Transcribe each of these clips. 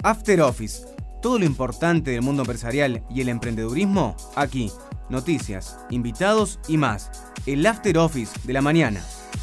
After Office. Todo lo importante del mundo empresarial y el emprendedurismo, aquí. Noticias, invitados y más. El After Office de la mañana.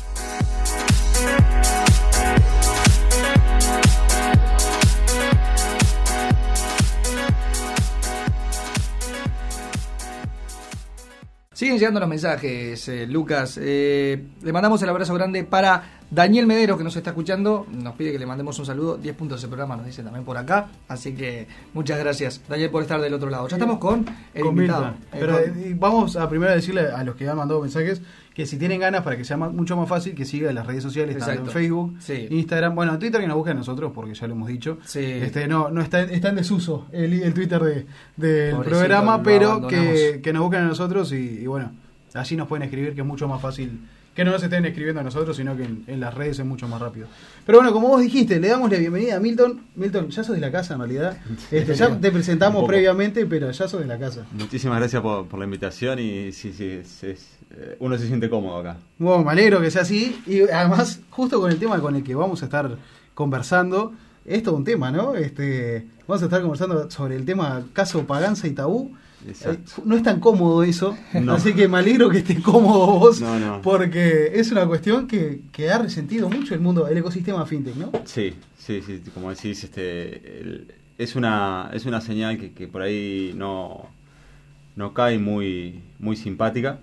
Siguen llegando los mensajes, Lucas. Le mandamos el abrazo grande para Daniel Medero, que nos está escuchando. Nos pide que le mandemos un saludo. 10 puntos de programa nos dice también por acá. Así que muchas gracias, Daniel, por estar del otro lado. Ya estamos con el invitado. Pero vamos a primero decirle a los que han mandado mensajes que si tienen ganas, para que sea mucho más fácil, que sigan las redes sociales, tanto en Facebook, Instagram, bueno, en Twitter, que nos busquen a nosotros, porque ya lo hemos dicho. No está en desuso el Twitter del programa, pero que nos busquen a nosotros y bueno, allí nos pueden escribir, que es mucho más fácil que no nos estén escribiendo a nosotros, sino que en las redes es mucho más rápido. Pero bueno, como vos dijiste, le damos la bienvenida a Milton. Milton, ya sos de la casa en realidad. Ya te presentamos previamente, pero ya sos de la casa. Muchísimas gracias por la invitación y uno se siente cómodo acá. Bueno, me alegro que sea así. Y además, justo con el tema con el que vamos a estar conversando, es todo un tema, ¿no? Vamos a estar conversando sobre el tema caso Paganza y Tabú. No es tan cómodo eso, no. Así que me alegro que estés cómodo vos, porque es una cuestión que ha resentido mucho el ecosistema fintech, ¿no? Sí, como decís, es una señal que por ahí no cae muy simpática.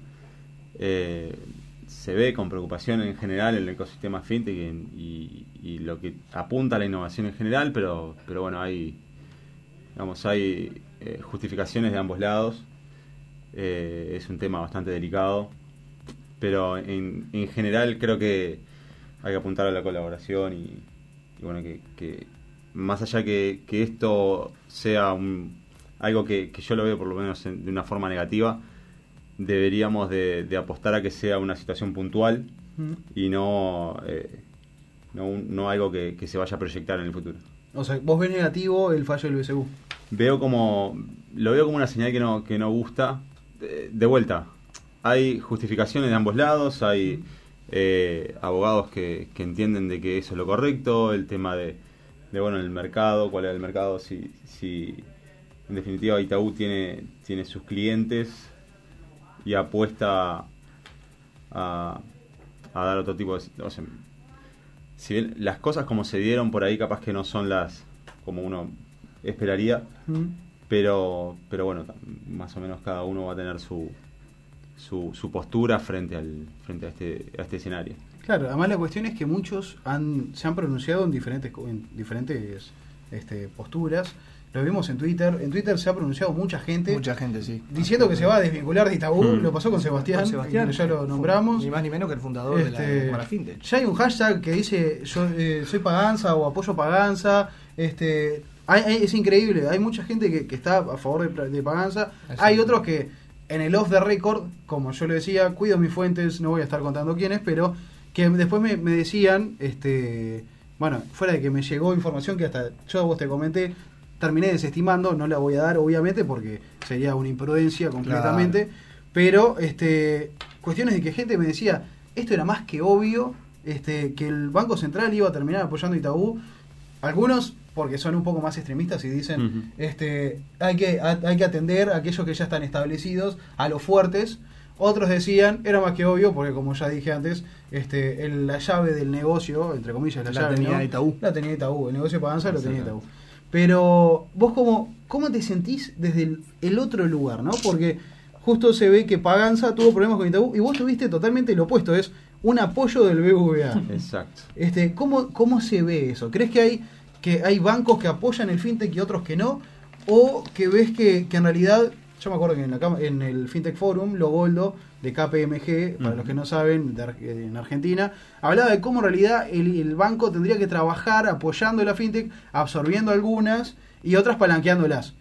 Se ve con preocupación en general el ecosistema fintech y lo que apunta a la innovación en general, pero bueno, hay justificaciones de ambos lados. Es un tema bastante delicado, pero en general creo que hay que apuntar a la colaboración y bueno, que más allá que esto sea algo que yo lo veo por lo menos de una forma negativa, deberíamos de apostar a que sea una situación puntual y no algo que se vaya a proyectar en el futuro. O sea, vos ves negativo el fallo del BCU. Lo veo como una señal que no gusta. De vuelta, hay justificaciones de ambos lados, hay abogados que entienden de que eso es lo correcto, el tema de bueno, el mercado, cuál es el mercado, si en definitiva Itaú tiene sus clientes y apuesta a dar otro tipo de... O sea, si bien las cosas como se dieron por ahí capaz que no son las como uno esperaría, pero bueno, más o menos cada uno va a tener su postura frente a este escenario. Claro, además la cuestión es que muchos se han pronunciado en diferentes posturas. Lo vimos en Twitter. En Twitter se ha pronunciado mucha gente, sí, diciendo que se va a desvincular de Itaú. Lo pasó con Sebastián, ya lo nombramos. Ni más ni menos que el fundador de la fintech. Ya hay un hashtag que dice yo soy Paganza o apoyo Paganza. Es increíble, hay mucha gente que está a favor de Paganza. Hay otros que en el off the record, como yo le decía, cuido mis fuentes, no voy a estar contando quiénes, pero que después me decían, bueno, fuera de que me llegó información que hasta yo a vos te comenté, terminé desestimando, no la voy a dar obviamente porque sería una imprudencia completamente, pero cuestiones de que gente me decía, esto era más que obvio, que el Banco Central iba a terminar apoyando a Itaú. Algunos porque son un poco más extremistas y dicen hay que atender a aquellos que ya están establecidos, a los fuertes. Otros decían, era más que obvio, porque como ya dije antes, la llave del negocio, entre comillas, la tenía Itaú. La tenía Itaú, el negocio de Paganza lo tenía Itaú. Pero vos ¿cómo te sentís desde el otro lugar, ¿no? Porque justo se ve que Paganza tuvo problemas con Itaú y vos tuviste totalmente lo opuesto, es un apoyo del BBVA. Exacto. ¿Cómo se ve eso? ¿Crees que hay bancos que apoyan el fintech y otros que no? ¿O que ves que en realidad, yo me acuerdo que en el Fintech Forum, Logoldo, de KPMG, para los que no saben, en Argentina, hablaba de cómo en realidad el banco tendría que trabajar apoyando la fintech, absorbiendo algunas y otras palanqueándolas.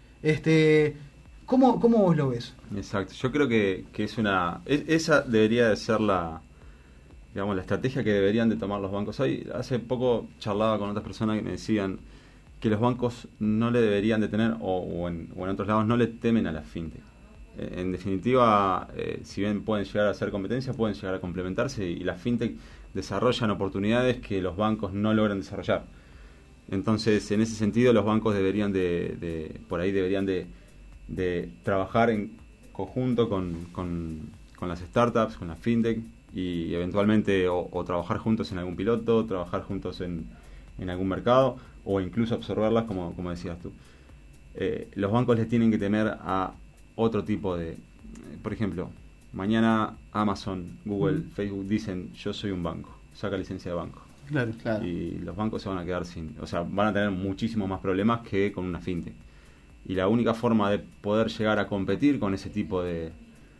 ¿Cómo vos lo ves? Exacto, yo creo que esa debería de ser la estrategia que deberían de tomar los bancos. Hace poco charlaba con otras personas que me decían que los bancos no le deberían de tener, o en otros lados no le temen a la fintech. En definitiva, si bien pueden llegar a hacer competencia, pueden llegar a complementarse y las fintech desarrollan oportunidades que los bancos no logran desarrollar. Entonces, en ese sentido, los bancos deberían por ahí deberían de trabajar en conjunto con las startups, con las fintech, y eventualmente o trabajar juntos en algún piloto, trabajar juntos en algún mercado, o incluso absorberlas, como decías tú. Los bancos les tienen que temer a otro tipo por ejemplo, mañana Amazon, Google, Facebook dicen: yo soy un banco, saca licencia de banco. Claro. Y los bancos se van a quedar van a tener muchísimos más problemas que con una fintech. Y la única forma de poder llegar a competir con ese tipo de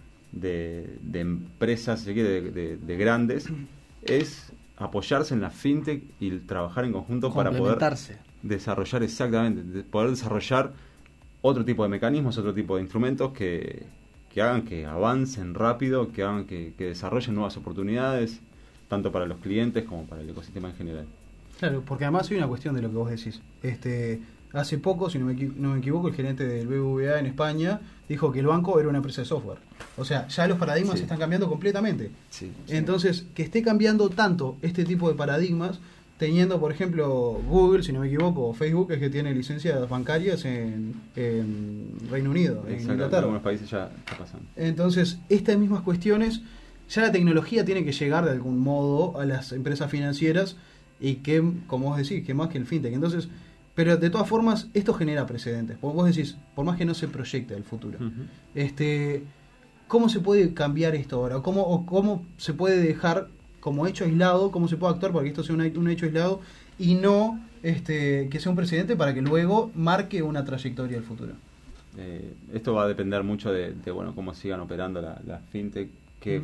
empresas, si se quiere, de grandes, es apoyarse en la fintech y trabajar en conjunto para poder desarrollar, poder desarrollar otro tipo de mecanismos, otro tipo de instrumentos que hagan que avancen rápido, que hagan que desarrollen nuevas oportunidades, tanto para los clientes como para el ecosistema en general. Claro, porque además hay una cuestión de lo que vos decís. Hace poco, si no me equivoco, el gerente del BBVA en España dijo que el banco era una empresa de software. O sea, ya los paradigmas Sí. están cambiando completamente. Sí. Entonces, que esté cambiando tanto este tipo de paradigmas, teniendo, por ejemplo, Google, si no me equivoco, o Facebook, es que tiene licencias bancarias en Reino Unido, en Exacto, en Inglaterra. algunos países ya está pasando. Entonces, estas mismas cuestiones, ya la tecnología tiene que llegar de algún modo a las empresas financieras, y que, como vos decís, que más que el fintech. Entonces, pero de todas formas, esto genera precedentes. Porque vos decís, por más que no se proyecte el futuro, Uh-huh. ¿cómo se puede cambiar esto ahora? ¿O cómo se puede dejar como hecho aislado? ¿Cómo se puede actuar para que esto sea un hecho aislado y no que sea un precedente para que luego marque una trayectoria del futuro? Esto va a depender mucho de cómo sigan operando las fintech, qué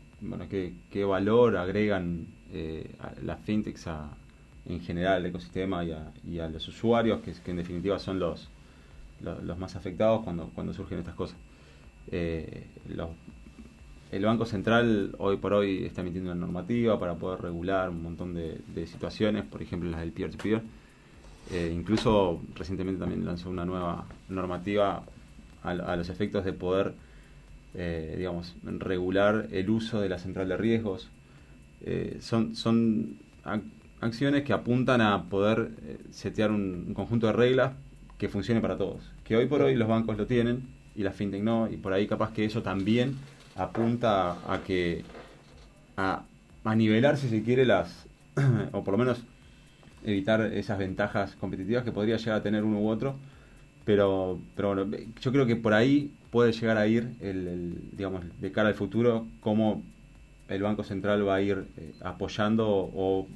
valor agregan las fintechs en general al ecosistema y a los usuarios, que en definitiva son los más afectados cuando surgen estas cosas. El Banco Central hoy por hoy está emitiendo una normativa para poder regular un montón de situaciones, por ejemplo las del peer-to-peer. Incluso recientemente también lanzó una nueva normativa a los efectos de poder regular el uso de la central de riesgos. Son acciones que apuntan a poder setear un conjunto de reglas que funcione para todos, que hoy por hoy los bancos lo tienen y las fintech no, y por ahí capaz que eso también apunta a nivelar, si se quiere, o por lo menos evitar esas ventajas competitivas que podría llegar a tener uno u otro, pero bueno, yo creo que por ahí puede llegar a ir digamos, de cara al futuro, cómo el Banco Central va a ir apoyando o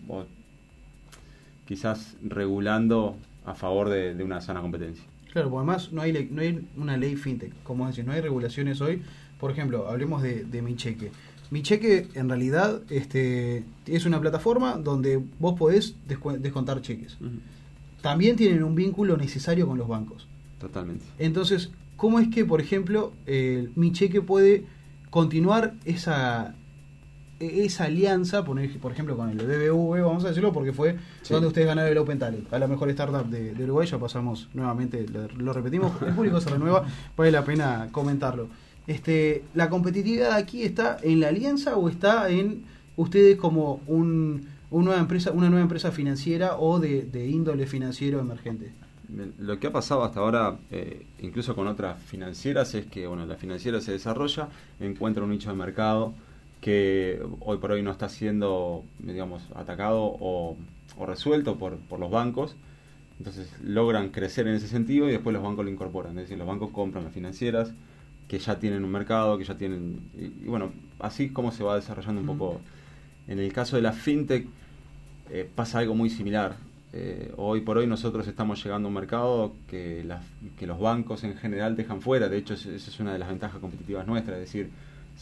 quizás regulando a favor de una sana competencia. Claro, porque además no hay una ley fintech, como decís, no hay regulaciones hoy. Por ejemplo, hablemos de Mi Cheque. Mi Cheque en realidad es una plataforma donde vos podés descontar cheques. Uh-huh. También tienen un vínculo necesario con los bancos. Totalmente. Entonces, ¿cómo es que, por ejemplo, Mi Cheque puede continuar esa alianza, por ejemplo, con el BBV, vamos a decirlo, porque fue donde ustedes ganaron el Open Talent, a la mejor startup de Uruguay? Ya pasamos nuevamente, lo repetimos, el público se renueva, vale la pena comentarlo. ¿La competitividad aquí está en la alianza o está en ustedes como una nueva empresa financiera o de índole financiero emergente? Lo que ha pasado hasta ahora, incluso con otras financieras, es que la financiera se desarrolla, encuentra un nicho de mercado que hoy por hoy no está siendo, digamos, atacado o resuelto por los bancos. Entonces logran crecer en ese sentido y después los bancos lo incorporan. Es decir, los bancos compran las financieras que ya tienen un mercado, que ya tienen... Y bueno, así es como se va desarrollando un poco. En el caso de la fintech pasa algo muy similar. Hoy por hoy nosotros estamos llegando a un mercado que los bancos en general dejan fuera. De hecho, esa es una de las ventajas competitivas nuestras. Es decir,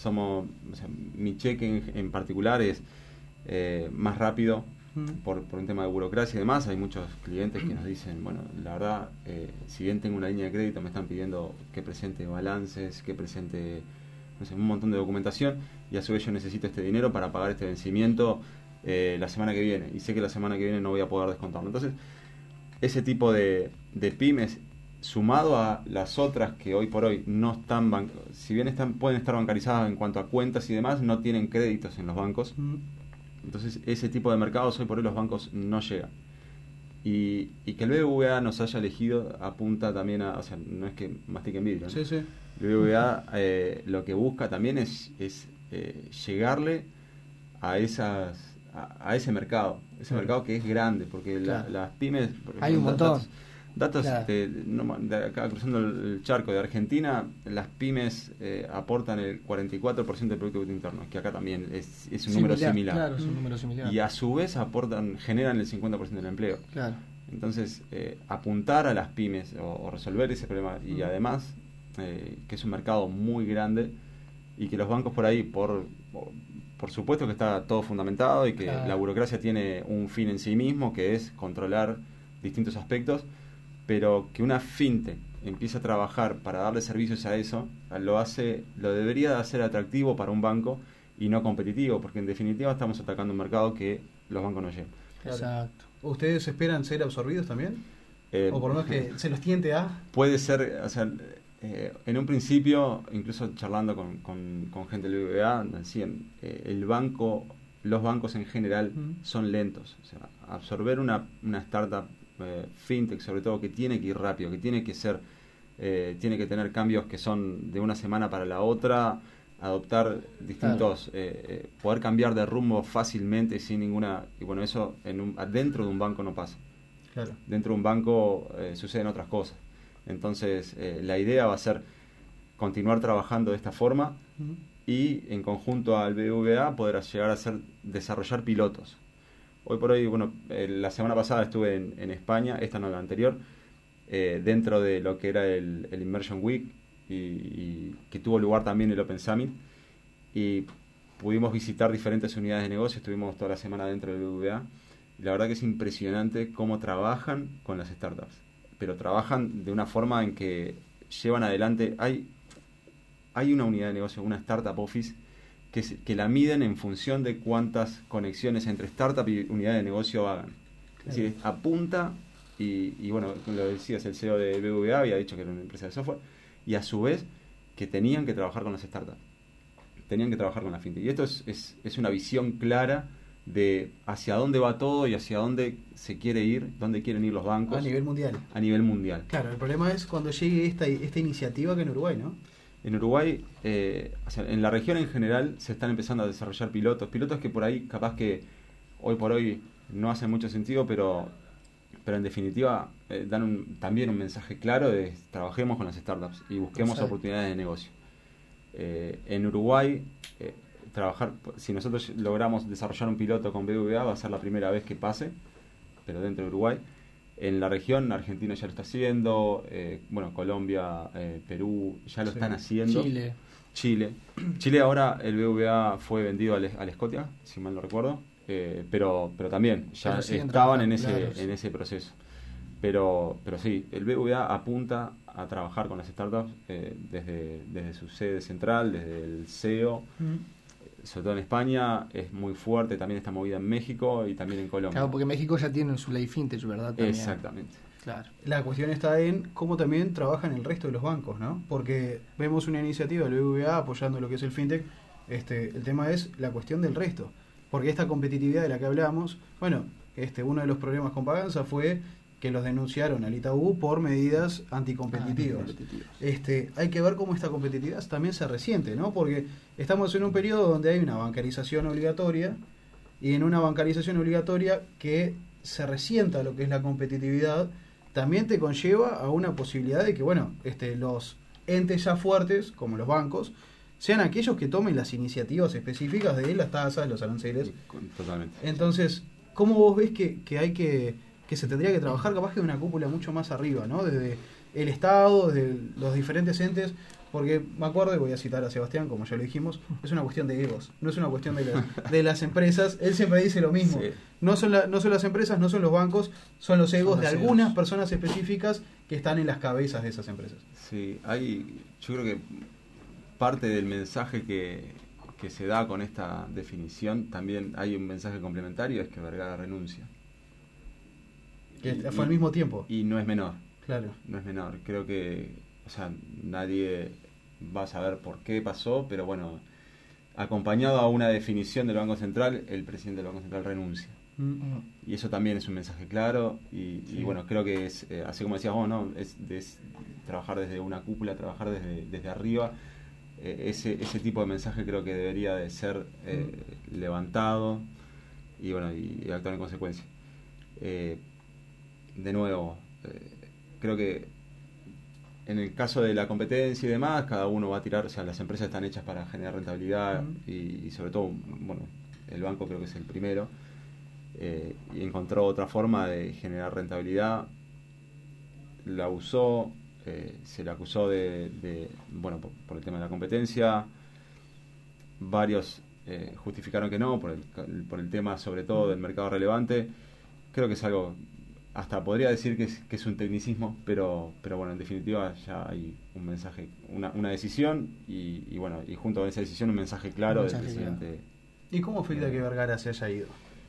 Mi Cheque en particular es más rápido por un tema de burocracia y demás. Hay muchos clientes que nos dicen, bueno, la verdad, si bien tengo una línea de crédito, me están pidiendo que presente balances, que presente un montón de documentación, y a su vez yo necesito este dinero para pagar este vencimiento la semana que viene, y sé que la semana que viene no voy a poder descontarlo. Entonces, ese tipo de pymes, sumado a las otras que hoy por hoy no están, si bien pueden estar bancarizadas en cuanto a cuentas y demás, no tienen créditos en los bancos. Entonces ese tipo de mercados hoy por hoy los bancos no llegan. Y que el BBVA nos haya elegido apunta también a, o sea, no es que mastiquen vidrio, ¿no? Sí, sí. El BBVA lo que busca también es llegarle a ese mercado, mercado que es grande, porque Claro. las pymes, por Hay un ejemplo, montón. datos Claro. de acá cruzando el charco de Argentina, las pymes aportan el 44% del Producto Bruto Interno, que acá también es un número similar. Claro, es un número similar. Y a su vez generan el 50% del empleo. Claro. Entonces, apuntar a las pymes o resolver ese problema, y además que es un mercado muy grande y que los bancos por ahí, por supuesto que está todo fundamentado y que Claro. la burocracia tiene un fin en sí mismo, que es controlar distintos aspectos, pero que una fintech empiece a trabajar para darle servicios a eso, lo debería de hacer atractivo para un banco y no competitivo, porque en definitiva estamos atacando un mercado que los bancos no llevan. Exacto. ¿Ustedes esperan ser absorbidos también? ¿O por lo menos que se los tiente a...? Puede ser, o sea, en un principio, incluso charlando con gente del BBVA, decían, los bancos en general son lentos. O sea, absorber una startup fintech, sobre todo, que tiene que ir rápido, que tiene que ser, tiene que tener cambios que son de una semana para la otra, adoptar distintos, poder cambiar de rumbo fácilmente sin ninguna... Y bueno, eso dentro de un banco no pasa. Claro. Dentro de un banco suceden otras cosas. Entonces, la idea va a ser continuar trabajando de esta forma y en conjunto al BBVA poder llegar a desarrollar pilotos. Hoy por hoy, bueno, la semana pasada estuve en España, esta no la anterior, dentro de lo que era el Immersion Week y que tuvo lugar también el Open Summit, y pudimos visitar diferentes unidades de negocio, estuvimos toda la semana dentro del BBVA, y la verdad que es impresionante cómo trabajan con las startups, pero trabajan de una forma en que llevan adelante, hay una unidad de negocio, una startup office, que la miden en función de cuántas conexiones entre startup y unidad de negocio hagan. Es decir, apunta, y bueno, lo decías, el CEO de BBVA había dicho que era una empresa de software, y a su vez que tenían que trabajar con las startups, tenían que trabajar con la fintech. Y esto es una visión clara de hacia dónde va todo y hacia dónde se quiere ir, dónde quieren ir los bancos. A nivel mundial. A nivel mundial. Claro, el problema es cuando llegue esta iniciativa que en Uruguay, ¿no? En Uruguay, o sea, en la región en general, se están empezando a desarrollar pilotos que por ahí capaz que hoy por hoy no hacen mucho sentido, pero en definitiva dan también un mensaje claro de trabajemos con las startups y busquemos Exacto. oportunidades de negocio. En Uruguay, si nosotros logramos desarrollar un piloto con BBVA, va a ser la primera vez que pase, pero dentro de Uruguay. En la región, Argentina ya lo está haciendo, bueno, Colombia, Perú ya lo están haciendo. Chile ahora el BBVA fue vendido al Scotia, si mal no recuerdo, pero también ya estaban en ese proceso. Pero sí, el BBVA apunta a trabajar con las startups desde su sede central, desde el CEO, sobre todo en España, es muy fuerte también esta movida en México y también en Colombia. Claro, porque México ya tiene su ley fintech, ¿verdad? También. Exactamente. Claro. La cuestión está en cómo también trabajan el resto de los bancos, ¿no? Porque vemos una iniciativa del BBVA apoyando lo que es el fintech. El tema es la cuestión del resto. Porque esta competitividad de la que hablamos, bueno, uno de los problemas con Paganza fue que los denunciaron al Itaú por medidas anticompetitivas. Hay que ver cómo esta competitividad también se resiente, ¿no? Porque estamos en un periodo donde hay una bancarización obligatoria, y en una bancarización obligatoria que se resienta lo que es la competitividad, también te conlleva a una posibilidad de que, bueno, los entes ya fuertes, como los bancos, sean aquellos que tomen las iniciativas específicas de las tasas, los aranceles. Totalmente. Entonces, ¿cómo vos ves que hay que se tendría que trabajar capaz que de una cúpula mucho más arriba, ¿no? Desde el Estado, desde los diferentes entes, porque me acuerdo, y voy a citar a Sebastián, como ya lo dijimos, es una cuestión de egos, no es una cuestión de las empresas. Él siempre dice lo mismo, sí. no son las empresas, no son los bancos, son los egos Son de los algunas egos. personas específicas que están en las cabezas de esas empresas. Sí, yo creo que parte del mensaje que se da con esta definición, también hay un mensaje complementario, es que Vergara renuncia. Que fue al mismo tiempo. Y no es menor. Claro. No es menor. Creo que, o sea, nadie va a saber por qué pasó, pero bueno, acompañado a una definición del Banco Central, el presidente del Banco Central renuncia. Y eso también es un mensaje claro y bueno, creo que es, así como decías vos, ¿no? Es trabajar desde una cúpula, trabajar desde arriba. Ese tipo de mensaje creo que debería de ser levantado y bueno, y actuar en consecuencia. De nuevo, creo que en el caso de la competencia y demás, cada uno va a tirar, o sea, las empresas están hechas para generar rentabilidad y sobre todo, bueno, el banco creo que es el primero, y encontró otra forma de generar rentabilidad, la usó, se le acusó bueno, por el tema de la competencia, varios justificaron que no, por el tema sobre todo del mercado relevante. Creo que es algo, hasta podría decir que es un tecnicismo, pero bueno, en definitiva ya hay un mensaje, una decisión y bueno, y junto a esa decisión un mensaje claro del presidente. ¿Y cómo afecta que Vergara se haya ido?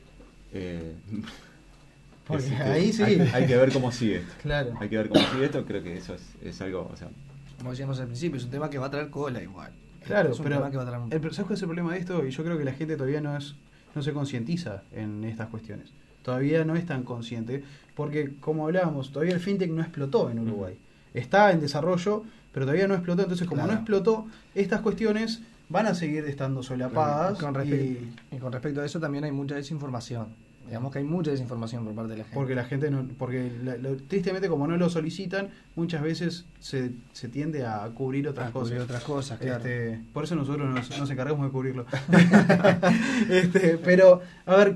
Porque Es ahí sí. Hay que ver cómo sigue esto. Claro. Hay que ver cómo sigue esto, creo que eso es algo, o sea, Como decíamos al principio, es un tema que va a traer cola igual. Claro, es un pero tema que va a traer... ¿sabes cuál es el problema de esto? Y yo creo que la gente todavía no se concientiza en estas cuestiones. Todavía no es tan consciente, porque como hablábamos, todavía el fintech no explotó en Uruguay. Está en desarrollo, pero todavía no explotó. Entonces, como no explotó, estas cuestiones van a seguir estando solapadas. Y con respecto a eso también hay mucha desinformación. Digamos que hay mucha desinformación por parte de la gente. Porque la gente tristemente, como no lo solicitan, muchas veces se tiende a cubrir otras cosas. Cubrir otras cosas, claro. Por eso nosotros nos encargamos de cubrirlo. Pero, a ver,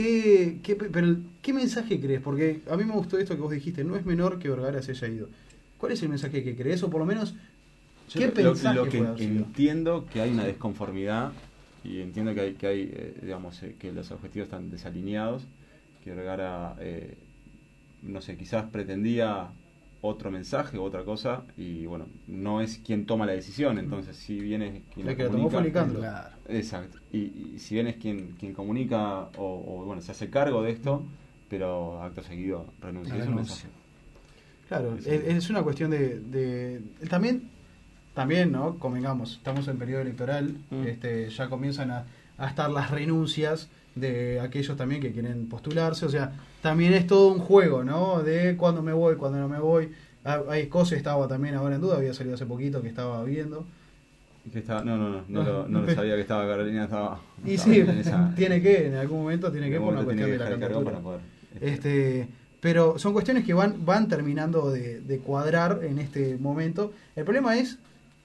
¿qué mensaje crees? Porque a mí me gustó esto que vos dijiste, no es menor que Vergara se haya ido. ¿Cuál es el mensaje que crees? O por lo menos, ¿qué mensaje lo que puede haber sido? entiendo que hay una desconformidad y entiendo que hay digamos, que los objetivos están desalineados, que Vergara, no sé, quizás pretendía otro mensaje o otra cosa y bueno, no es quien toma la decisión, entonces si bien es quien La que la tomó fue Nicandro. Claro. Exacto, y si bien es quien comunica o bueno, se hace cargo de esto, pero acto seguido renuncia. Es un mensaje. Claro, es una cuestión de también, ¿no? Convengamos, estamos en periodo electoral, ya comienzan a estar las renuncias de aquellos también que quieren postularse, o sea, también es todo un juego, ¿no? De cuándo me voy, cuándo no me voy. Hay cosas, estaba también ahora en duda, había salido hace poquito que estaba viendo. Que estaba, no lo sabía que estaba Carolina, estaba y sí, en esa, en algún momento tiene que por una cuestión de la candidatura. Para poder, pero son cuestiones que van terminando de cuadrar en este momento. El problema es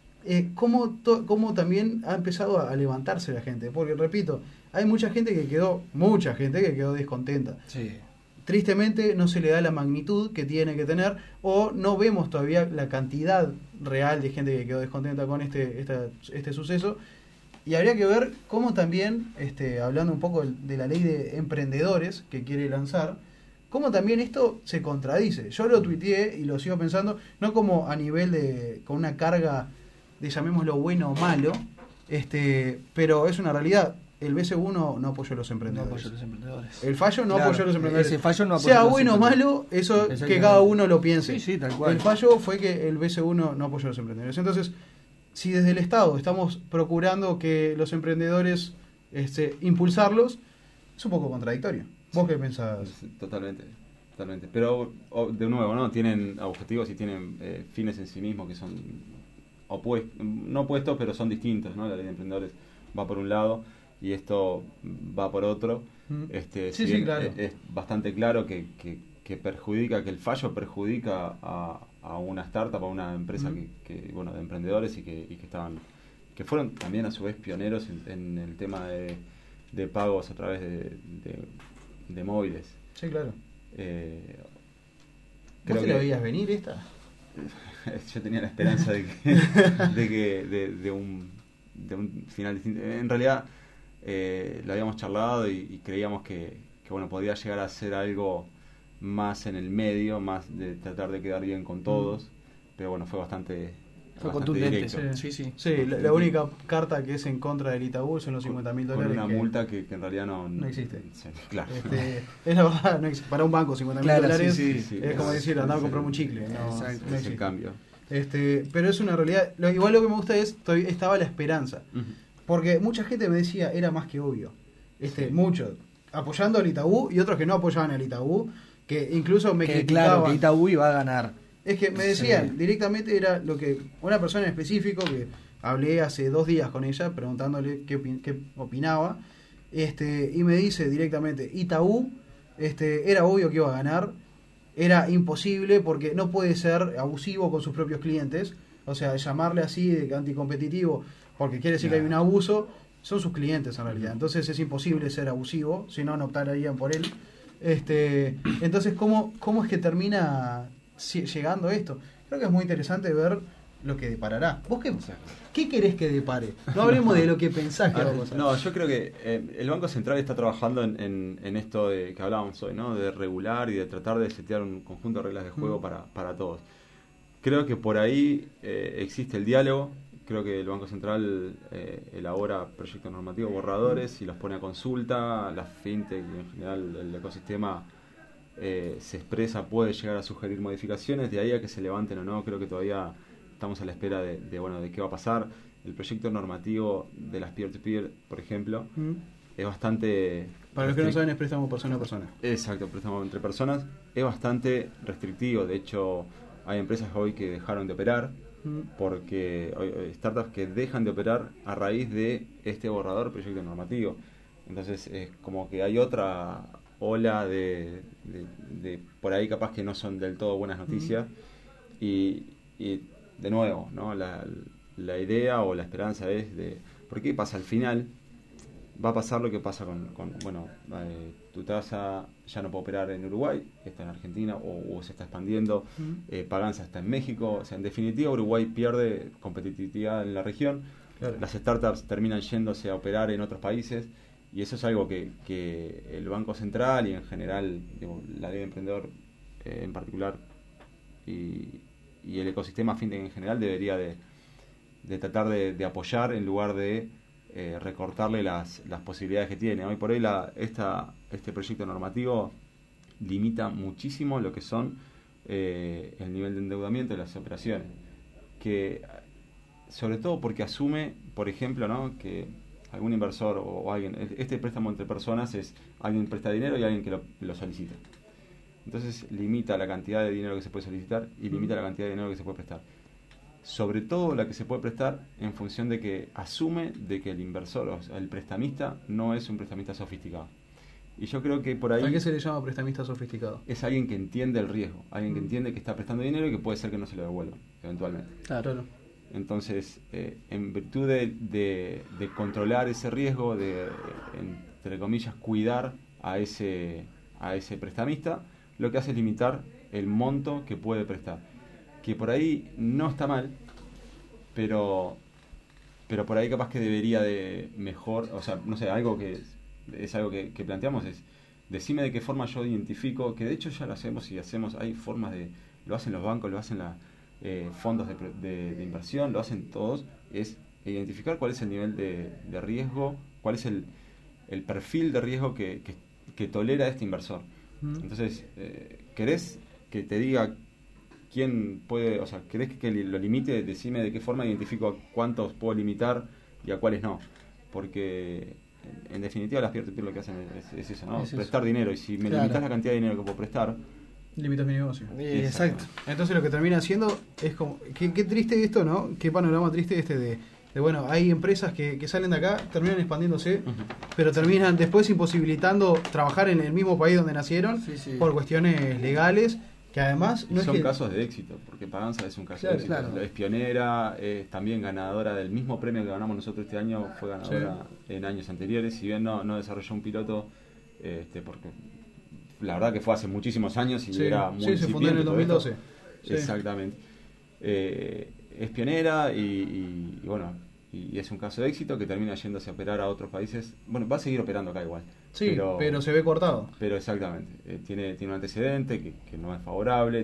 cómo también ha empezado a levantarse la gente, porque repito, hay mucha gente que quedó descontenta. Sí. Tristemente no se le da la magnitud que tiene que tener, o no vemos todavía la cantidad real de gente que quedó descontenta con este suceso. Y habría que ver cómo también, hablando un poco de la ley de emprendedores que quiere lanzar, cómo también esto se contradice. Yo lo tuiteé y lo sigo pensando, no como a nivel con una carga de, llamémoslo, bueno o malo, pero es una realidad. El BCU no apoyó a los emprendedores. El fallo no apoyó a los emprendedores. Ese fallo no apoyó sea bueno o malo, eso que cada uno lo piense. Sí, tal cual. El fallo fue que el BCU no apoyó a los emprendedores. Entonces, si desde el Estado estamos procurando que los emprendedores impulsarlos, es un poco contradictorio. ¿Vos qué pensás? Totalmente. Pero, de nuevo, ¿no? Tienen objetivos y tienen fines en sí mismos que son no opuestos, pero son distintos, ¿no? La ley de emprendedores va por un lado y esto va por otro. Sí, claro. Es bastante claro que perjudica, que el fallo perjudica a una startup, a una empresa que bueno, de emprendedores y que fueron también a su vez pioneros en el tema de pagos a través de móviles. Sí, claro. ¿Vos te la veías venir esta? Yo tenía la esperanza de un final distinto. En realidad lo habíamos charlado y creíamos que bueno, podía llegar a ser algo más en el medio, más de tratar de quedar bien con todos, pero bueno, fue bastante contundente. Sí, la única carta que es en contra del Itaú son los $50.000. Con una multa que en realidad no existe. Claro. Es la verdad, no existe. Para un banco $50.000 sí, es como decir, andar a comprar un chicle. Exacto, no es el cambio. Pero es una realidad. Igual lo que me gusta estaba la esperanza. Porque mucha gente me decía, era más que obvio. Mucho. apoyando al Itaú y otros que no apoyaban al Itaú, que incluso me criticaban. Claro, que Itaú iba a ganar. Es que me decían, directamente era lo que una persona en específico, que hablé hace 2 días con ella, preguntándole qué opinaba, y me dice directamente, Itaú, era obvio que iba a ganar, era imposible porque no puede ser abusivo con sus propios clientes, o sea, llamarle así de anticompetitivo porque quiere decir que hay un abuso, son sus clientes en realidad, entonces es imposible ser abusivo, si no optarían por él. Entonces, ¿cómo es que termina llegando esto? Creo que es muy interesante ver lo que deparará. ¿Vos qué querés que depare? No hablemos de lo que pensás que va a pasar. No, yo creo que el Banco Central está trabajando en esto de que hablábamos hoy, ¿no? De regular y de tratar de setear un conjunto de reglas de juego para todos. Creo que por ahí existe el diálogo. Creo que el Banco Central elabora proyectos normativos, borradores, y los pone a consulta. La fintech y en general el ecosistema se expresa, puede llegar a sugerir modificaciones. De ahí a que se levanten o no, creo que todavía estamos a la espera de qué va a pasar. El proyecto normativo de las peer-to-peer, por ejemplo, es bastante... Para los que no saben, es préstamo persona a persona. Exacto, préstamo entre personas. Es bastante restrictivo. De hecho, hay empresas hoy que dejaron de operar porque startups que dejan de operar a raíz de este borrador proyecto normativo. Entonces es como que hay otra ola de por ahí capaz que no son del todo buenas noticias. Y de nuevo, ¿no? La idea o la esperanza es ¿por qué pasa? Al final va a pasar lo que pasa con tu tasa ya no puede operar en Uruguay, está en Argentina o se está expandiendo, Paganza está en México, o sea, en definitiva Uruguay pierde competitividad en la región, claro. Las startups terminan yéndose a operar en otros países y eso es algo que el Banco Central y en general la ley de emprendedor en particular y el ecosistema fintech en general debería de tratar de apoyar en lugar de recortarle las posibilidades que tiene. Hoy por hoy este proyecto normativo limita muchísimo lo que son el nivel de endeudamiento de las operaciones, que sobre todo porque asume, por ejemplo, ¿no? que algún inversor o alguien, este préstamo entre personas es alguien presta dinero y alguien que lo solicita. Entonces limita la cantidad de dinero que se puede solicitar y limita la cantidad de dinero que se puede prestar. Sobre todo la que se puede prestar en función de que asume de que el inversor, o sea, el prestamista, no es un prestamista sofisticado. Y yo creo que por ahí... ¿A qué se le llama prestamista sofisticado? Es alguien que entiende el riesgo, alguien que entiende que está prestando dinero y que puede ser que no se lo devuelvan, eventualmente. Claro. Entonces, en virtud de controlar ese riesgo, entre comillas, cuidar a ese prestamista, lo que hace es limitar el monto que puede prestar. Que por ahí no está mal, pero por ahí capaz que debería de mejor, o sea, no sé, algo que es algo que planteamos es, decime de qué forma yo identifico, que de hecho ya lo hacemos y hay formas lo hacen los bancos, lo hacen fondos de inversión, lo hacen todos, es identificar cuál es el nivel de riesgo, cuál es el perfil de riesgo que tolera este inversor. Entonces, ¿querés que te diga quién puede, o sea, querés que lo limite? Decime de qué forma identifico a cuántos puedo limitar y a cuáles no. Porque, en definitiva, las peer-to-peer lo que hacen es eso, ¿no? Prestar dinero. Y si me limitas la cantidad de dinero que puedo prestar, limitas mi negocio. Exacto. Entonces lo que termina haciendo es como, qué triste esto, ¿no? Qué panorama triste de bueno, hay empresas que salen de acá, terminan expandiéndose, pero terminan después imposibilitando trabajar en el mismo país donde nacieron por cuestiones legales, que además no son casos de éxito, porque Paganza es un caso de éxito. Claro. Es pionera, es también ganadora del mismo premio que ganamos nosotros este año, fue ganadora en años anteriores, si bien no desarrolló un piloto, porque la verdad que fue hace muchísimos años y era muy se fundó en el 2012. Exactamente. Es pionera y bueno, y es un caso de éxito que termina yéndose a operar a otros países. Bueno, va a seguir operando acá igual. Sí, pero se ve cortado. Pero exactamente, tiene un antecedente que no es favorable,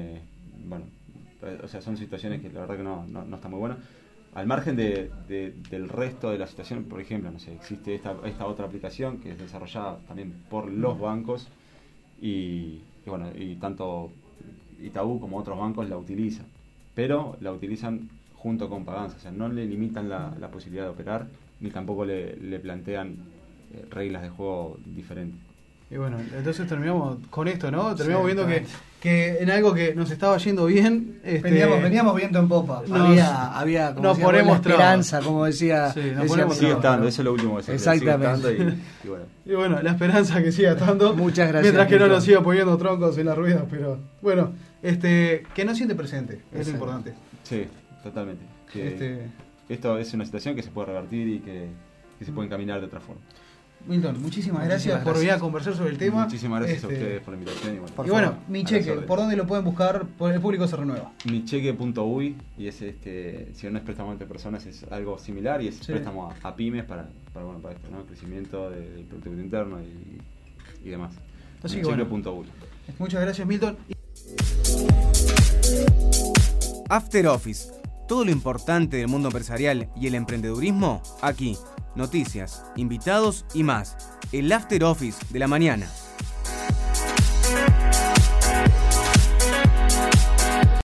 o sea, son situaciones que la verdad que no están muy buenas. Al margen del resto de la situación, por ejemplo, no sé, existe esta otra aplicación que es desarrollada también por los bancos y tanto Itaú como otros bancos la utilizan, pero la utilizan junto con Paganza, o sea, no le limitan la posibilidad de operar ni tampoco le plantean reglas de juego diferentes. Y bueno, entonces terminamos con esto, ¿no? Terminamos viendo que en algo que nos estaba yendo bien... Veníamos viento en popa. Había como nos decía, ponemos esperanza, como decía... Sí, sigue estando, eso es lo último que se exactamente. y bueno. La esperanza que siga estando. Muchas gracias. Mientras que no nos siga poniendo troncos en las ruedas, pero bueno, que no siente presente, es lo importante. Sí, totalmente. Esto es una situación que se puede revertir y que se puede encaminar de otra forma. Milton, muchísimas gracias por venir a conversar sobre el tema. Muchísimas gracias a ustedes por la invitación. Y bueno, Mi Cheque, ¿por dónde lo pueden buscar? El público se renueva. Micheque.uy, y es si no es préstamo entre personas, es algo similar, y es préstamo a pymes para esto, ¿no? Crecimiento del Producto Interno y demás. Micheque.uy. Muchas gracias, Milton. After Office. Todo lo importante del mundo empresarial y el emprendedurismo aquí. Noticias, invitados y más. El After Office de la mañana.